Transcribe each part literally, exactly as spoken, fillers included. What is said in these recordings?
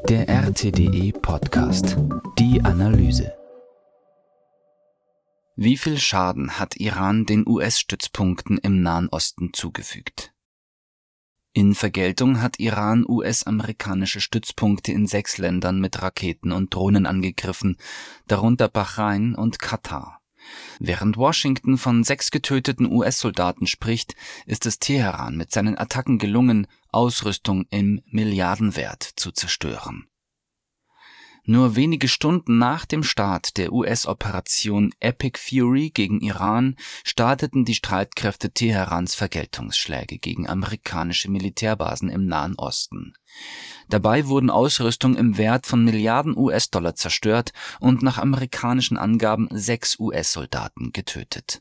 Der R T D E-Podcast. Die Analyse. Wie viel Schaden hat Iran den U S-Stützpunkten im Nahen Osten zugefügt? In Vergeltung hat Iran U S-amerikanische Stützpunkte in sechs Ländern mit Raketen und Drohnen angegriffen, darunter Bahrain und Katar. Während Washington von sechs getöteten U S-Soldaten spricht, ist es Teheran mit seinen Attacken gelungen, Ausrüstung im Milliardenwert zu zerstören. Nur wenige Stunden nach dem Start der U S-Operation Epic Fury gegen Iran starteten die Streitkräfte Teherans Vergeltungsschläge gegen amerikanische Militärbasen im Nahen Osten. Dabei wurden Ausrüstung im Wert von Milliarden U S-Dollar zerstört und nach amerikanischen Angaben sechs U S-Soldaten getötet.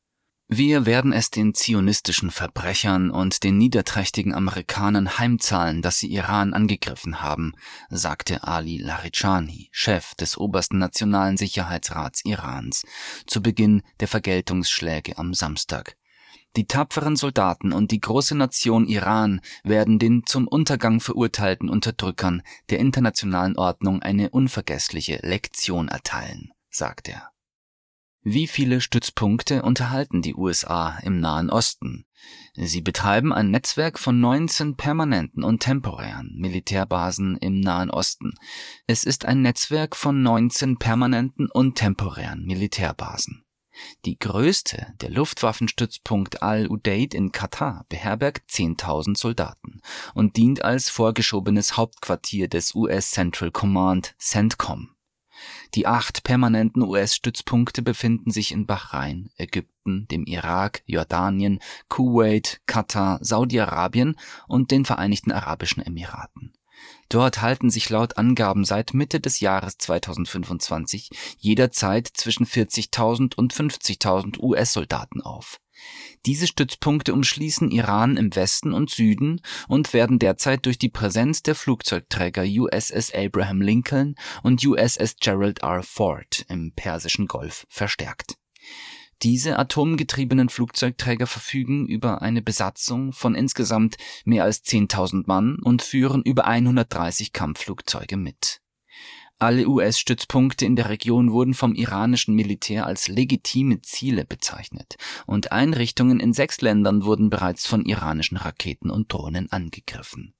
Wir werden es den zionistischen Verbrechern und den niederträchtigen Amerikanern heimzahlen, dass sie Iran angegriffen haben, sagte Ali Larijani, Chef des obersten Nationalen Sicherheitsrats Irans, zu Beginn der Vergeltungsschläge am Samstag. Die tapferen Soldaten und die große Nation Iran werden den zum Untergang verurteilten Unterdrückern der internationalen Ordnung eine unvergessliche Lektion erteilen, sagte er. Wie viele Stützpunkte unterhalten die U S A im Nahen Osten? Sie betreiben ein Netzwerk von neunzehn permanenten und temporären Militärbasen im Nahen Osten. Es ist ein Netzwerk von neunzehn permanenten und temporären Militärbasen. Die größte, der Luftwaffenstützpunkt Al-Udeid in Katar, beherbergt zehntausend Soldaten und dient als vorgeschobenes Hauptquartier des U S Central Command CENTCOM. Die acht permanenten U S-Stützpunkte befinden sich in Bahrain, Ägypten, dem Irak, Jordanien, Kuwait, Katar, Saudi-Arabien und den Vereinigten Arabischen Emiraten. Dort halten sich laut Angaben seit Mitte des Jahres zweitausendfünfundzwanzig jederzeit zwischen vierzigtausend und fünfzigtausend U S-Soldaten auf. Diese Stützpunkte umschließen Iran im Westen und Süden und werden derzeit durch die Präsenz der Flugzeugträger U S S Abraham Lincoln und U S S Gerald R. Ford im Persischen Golf verstärkt. Diese atomgetriebenen Flugzeugträger verfügen über eine Besatzung von insgesamt mehr als zehntausend Mann und führen über hundertdreißig Kampfflugzeuge mit. Alle U S-Stützpunkte in der Region wurden vom iranischen Militär als legitime Ziele bezeichnet und Einrichtungen in sechs Ländern wurden bereits von iranischen Raketen und Drohnen angegriffen.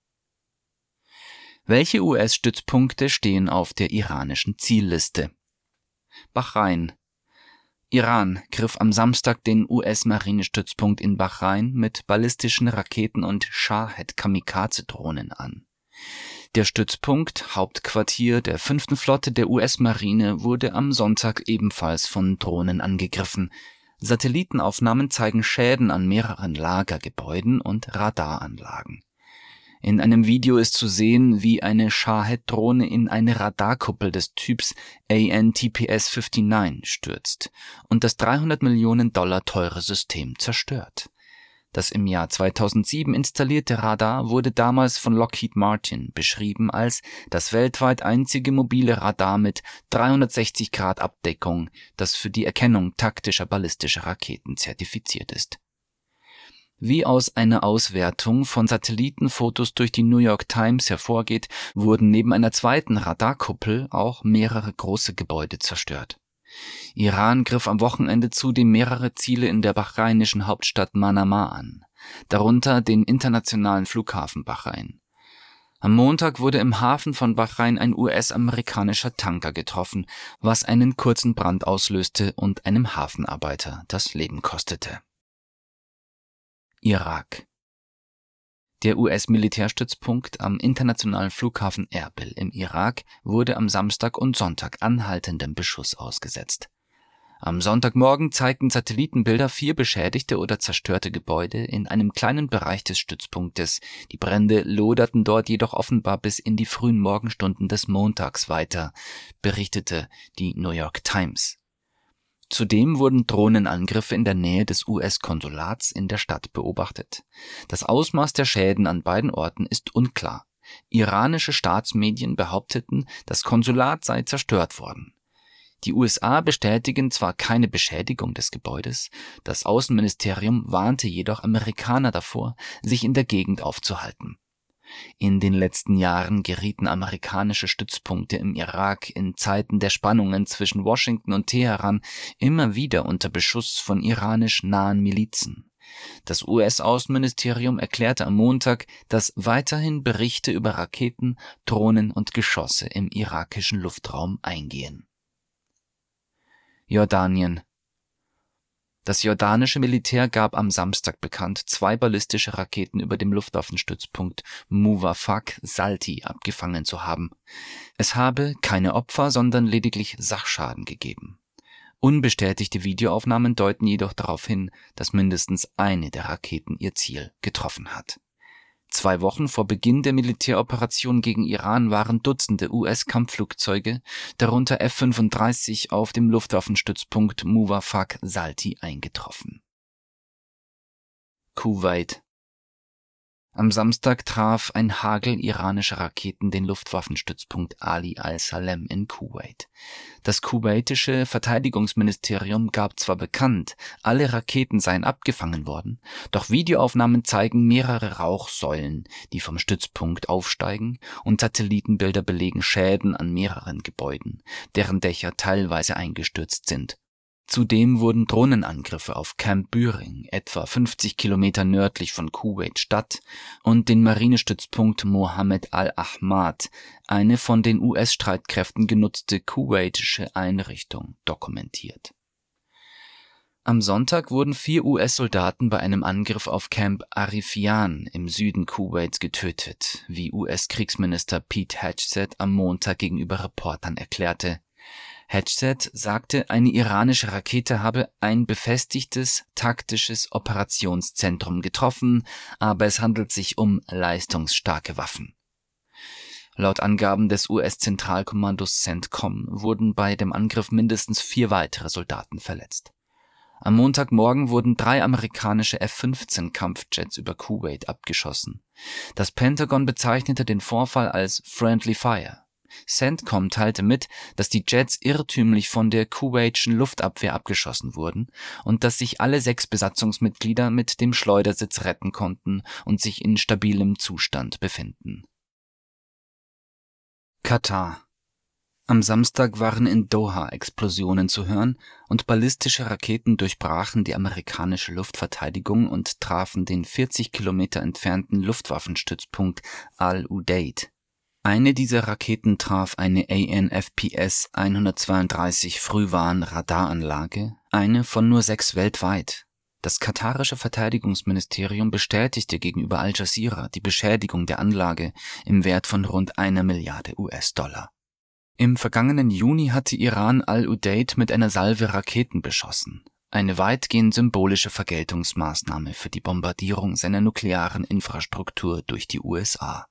Welche U S-Stützpunkte stehen auf der iranischen Zielliste? Bahrain. Iran griff am Samstag den U S-Marinestützpunkt in Bahrain mit ballistischen Raketen und Shahed-Kamikaze-Drohnen an. Der Stützpunkt, Hauptquartier der fünften Flotte der U S-Marine, wurde am Sonntag ebenfalls von Drohnen angegriffen. Satellitenaufnahmen zeigen Schäden an mehreren Lagergebäuden und Radaranlagen. In einem Video ist zu sehen, wie eine Shahed-Drohne in eine Radarkuppel des Typs A N T P S neunundfünfzig stürzt und das dreihundert Millionen Dollar teure System zerstört. Das im Jahr zweitausendsieben installierte Radar wurde damals von Lockheed Martin beschrieben als das weltweit einzige mobile Radar mit dreihundertsechzig Grad Abdeckung, das für die Erkennung taktischer ballistischer Raketen zertifiziert ist. Wie aus einer Auswertung von Satellitenfotos durch die New York Times hervorgeht, wurden neben einer zweiten Radarkuppel auch mehrere große Gebäude zerstört. Iran griff am Wochenende zudem mehrere Ziele in der bahrainischen Hauptstadt Manama an, darunter den internationalen Flughafen Bahrain. Am Montag wurde im Hafen von Bahrain ein U S-amerikanischer Tanker getroffen, was einen kurzen Brand auslöste und einem Hafenarbeiter das Leben kostete. Irak. Der U S-Militärstützpunkt am internationalen Flughafen Erbil im Irak wurde am Samstag und Sonntag anhaltendem Beschuss ausgesetzt. Am Sonntagmorgen zeigten Satellitenbilder vier beschädigte oder zerstörte Gebäude in einem kleinen Bereich des Stützpunktes. Die Brände loderten dort jedoch offenbar bis in die frühen Morgenstunden des Montags weiter, berichtete die New York Times. Zudem wurden Drohnenangriffe in der Nähe des U S-Konsulats in der Stadt beobachtet. Das Ausmaß der Schäden an beiden Orten ist unklar. Iranische Staatsmedien behaupteten, das Konsulat sei zerstört worden. Die U S A bestätigen zwar keine Beschädigung des Gebäudes, das Außenministerium warnte jedoch Amerikaner davor, sich in der Gegend aufzuhalten. In den letzten Jahren gerieten amerikanische Stützpunkte im Irak in Zeiten der Spannungen zwischen Washington und Teheran immer wieder unter Beschuss von iranisch nahen Milizen. Das U S-Außenministerium erklärte am Montag, dass weiterhin Berichte über Raketen, Drohnen und Geschosse im irakischen Luftraum eingehen. Jordanien. Das jordanische Militär gab am Samstag bekannt, zwei ballistische Raketen über dem Luftwaffenstützpunkt Muwafaq Salti abgefangen zu haben. Es habe keine Opfer, sondern lediglich Sachschaden gegeben. Unbestätigte Videoaufnahmen deuten jedoch darauf hin, dass mindestens eine der Raketen ihr Ziel getroffen hat. Zwei Wochen vor Beginn der Militäroperation gegen Iran waren Dutzende U S-Kampfflugzeuge, darunter F fünfunddreißig, auf dem Luftwaffenstützpunkt Muwafaq Salti eingetroffen. Kuwait. Am Samstag traf ein Hagel iranischer Raketen den Luftwaffenstützpunkt Ali al-Salem in Kuwait. Das kuwaitische Verteidigungsministerium gab zwar bekannt, alle Raketen seien abgefangen worden, doch Videoaufnahmen zeigen mehrere Rauchsäulen, die vom Stützpunkt aufsteigen, und Satellitenbilder belegen Schäden an mehreren Gebäuden, deren Dächer teilweise eingestürzt sind. Zudem wurden Drohnenangriffe auf Camp Büring, etwa fünfzig Kilometer nördlich von Kuwait-Stadt, und den Marinestützpunkt Mohammed al-Ahmad, eine von den U S-Streitkräften genutzte kuwaitische Einrichtung, dokumentiert. Am Sonntag wurden vier U S-Soldaten bei einem Angriff auf Camp Arifian im Süden Kuwaits getötet, wie U S-Kriegsminister Pete Hegseth am Montag gegenüber Reportern erklärte. Hegseth sagte, eine iranische Rakete habe ein befestigtes, taktisches Operationszentrum getroffen, aber es handelt sich um leistungsstarke Waffen. Laut Angaben des U S-Zentralkommandos CENTCOM wurden bei dem Angriff mindestens vier weitere Soldaten verletzt. Am Montagmorgen wurden drei amerikanische F fünfzehn Kampfjets über Kuwait abgeschossen. Das Pentagon bezeichnete den Vorfall als Friendly Fire. CENTCOM teilte mit, dass die Jets irrtümlich von der kuwaitischen Luftabwehr abgeschossen wurden und dass sich alle sechs Besatzungsmitglieder mit dem Schleudersitz retten konnten und sich in stabilem Zustand befinden. Katar. Am Samstag waren in Doha Explosionen zu hören und ballistische Raketen durchbrachen die amerikanische Luftverteidigung und trafen den vierzig Kilometer entfernten Luftwaffenstützpunkt Al-Udeid. Eine dieser Raketen traf eine A N F P S hundertzweiunddreißig Frühwarn-Radaranlage, eine von nur sechs weltweit. Das katarische Verteidigungsministerium bestätigte gegenüber Al Jazeera die Beschädigung der Anlage im Wert von rund einer Milliarde U S-Dollar. Im vergangenen Juni hatte Iran Al-Udeid mit einer Salve Raketen beschossen, eine weitgehend symbolische Vergeltungsmaßnahme für die Bombardierung seiner nuklearen Infrastruktur durch die U S A.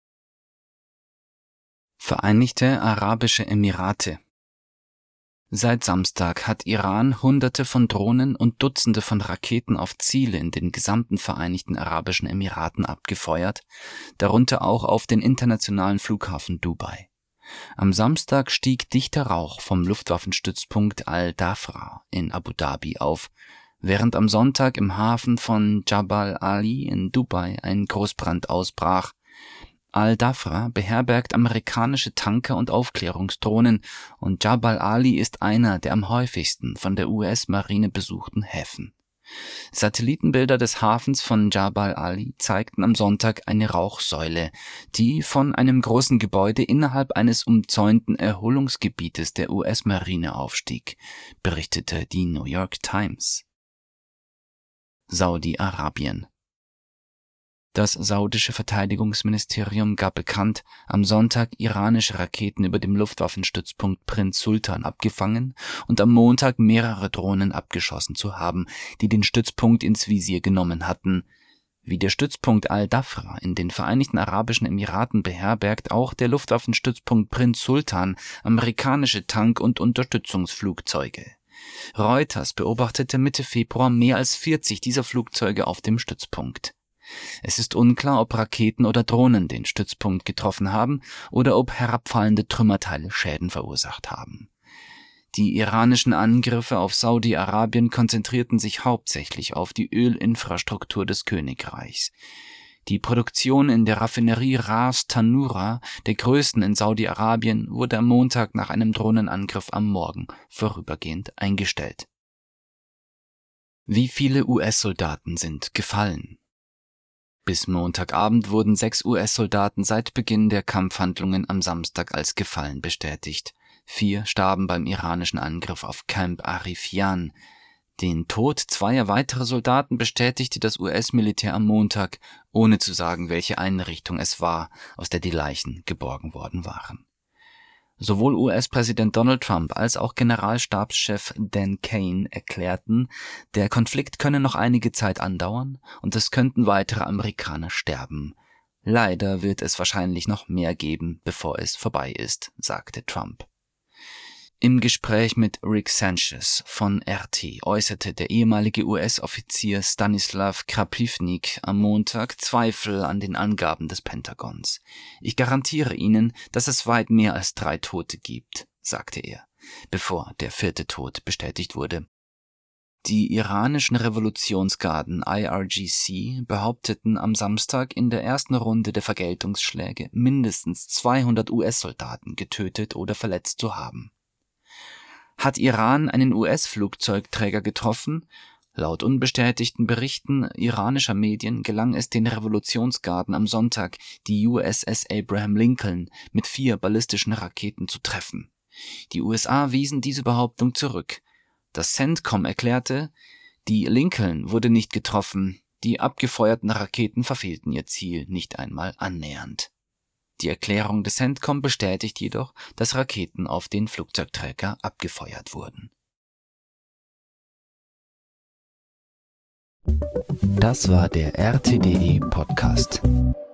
Vereinigte Arabische Emirate. Seit Samstag hat Iran Hunderte von Drohnen und Dutzende von Raketen auf Ziele in den gesamten Vereinigten Arabischen Emiraten abgefeuert, darunter auch auf den internationalen Flughafen Dubai. Am Samstag stieg dichter Rauch vom Luftwaffenstützpunkt Al-Dhafra in Abu Dhabi auf, während am Sonntag im Hafen von Jabal Ali in Dubai ein Großbrand ausbrach. Al-Dhafra beherbergt amerikanische Tanker und Aufklärungsdrohnen und Jabal Ali ist einer der am häufigsten von der U S-Marine besuchten Häfen. Satellitenbilder des Hafens von Jabal Ali zeigten am Sonntag eine Rauchsäule, die von einem großen Gebäude innerhalb eines umzäunten Erholungsgebietes der U S-Marine aufstieg, berichtete die New York Times. Saudi-Arabien. Das saudische Verteidigungsministerium gab bekannt, am Sonntag iranische Raketen über dem Luftwaffenstützpunkt Prinz Sultan abgefangen und am Montag mehrere Drohnen abgeschossen zu haben, die den Stützpunkt ins Visier genommen hatten. Wie der Stützpunkt Al-Dhafra in den Vereinigten Arabischen Emiraten beherbergt auch der Luftwaffenstützpunkt Prinz Sultan amerikanische Tank- und Unterstützungsflugzeuge. Reuters beobachtete Mitte Februar mehr als vierzig dieser Flugzeuge auf dem Stützpunkt. Es ist unklar, ob Raketen oder Drohnen den Stützpunkt getroffen haben oder ob herabfallende Trümmerteile Schäden verursacht haben. Die iranischen Angriffe auf Saudi-Arabien konzentrierten sich hauptsächlich auf die Ölinfrastruktur des Königreichs. Die Produktion in der Raffinerie Ras Tanura, der größten in Saudi-Arabien, wurde am Montag nach einem Drohnenangriff am Morgen vorübergehend eingestellt. Wie viele U S-Soldaten sind gefallen? Bis Montagabend wurden sechs U S-Soldaten seit Beginn der Kampfhandlungen am Samstag als gefallen bestätigt. Vier starben beim iranischen Angriff auf Camp Arif-Jan. Den Tod zweier weiterer Soldaten bestätigte das U S-Militär am Montag, ohne zu sagen, welche Einrichtung es war, aus der die Leichen geborgen worden waren. Sowohl U S-Präsident Donald Trump als auch Generalstabschef Dan Kane erklärten, der Konflikt könne noch einige Zeit andauern und es könnten weitere Amerikaner sterben. Leider wird es wahrscheinlich noch mehr geben, bevor es vorbei ist, sagte Trump. Im Gespräch mit Rick Sanchez von R T äußerte der ehemalige U S-Offizier Stanislav Krapivnik am Montag Zweifel an den Angaben des Pentagons. Ich garantiere Ihnen, dass es weit mehr als drei Tote gibt, sagte er, bevor der vierte Tod bestätigt wurde. Die iranischen Revolutionsgarden I R G C behaupteten am Samstag in der ersten Runde der Vergeltungsschläge mindestens zweihundert U S-Soldaten getötet oder verletzt zu haben. Hat Iran einen U S-Flugzeugträger getroffen? Laut unbestätigten Berichten iranischer Medien gelang es den Revolutionsgarden am Sonntag, die U S S Abraham Lincoln mit vier ballistischen Raketen zu treffen. Die U S A wiesen diese Behauptung zurück. Das CENTCOM erklärte, die Lincoln wurde nicht getroffen, die abgefeuerten Raketen verfehlten ihr Ziel nicht einmal annähernd. Die Erklärung des CENTCOM bestätigt jedoch, dass Raketen auf den Flugzeugträger abgefeuert wurden. Das war der R T D E Podcast.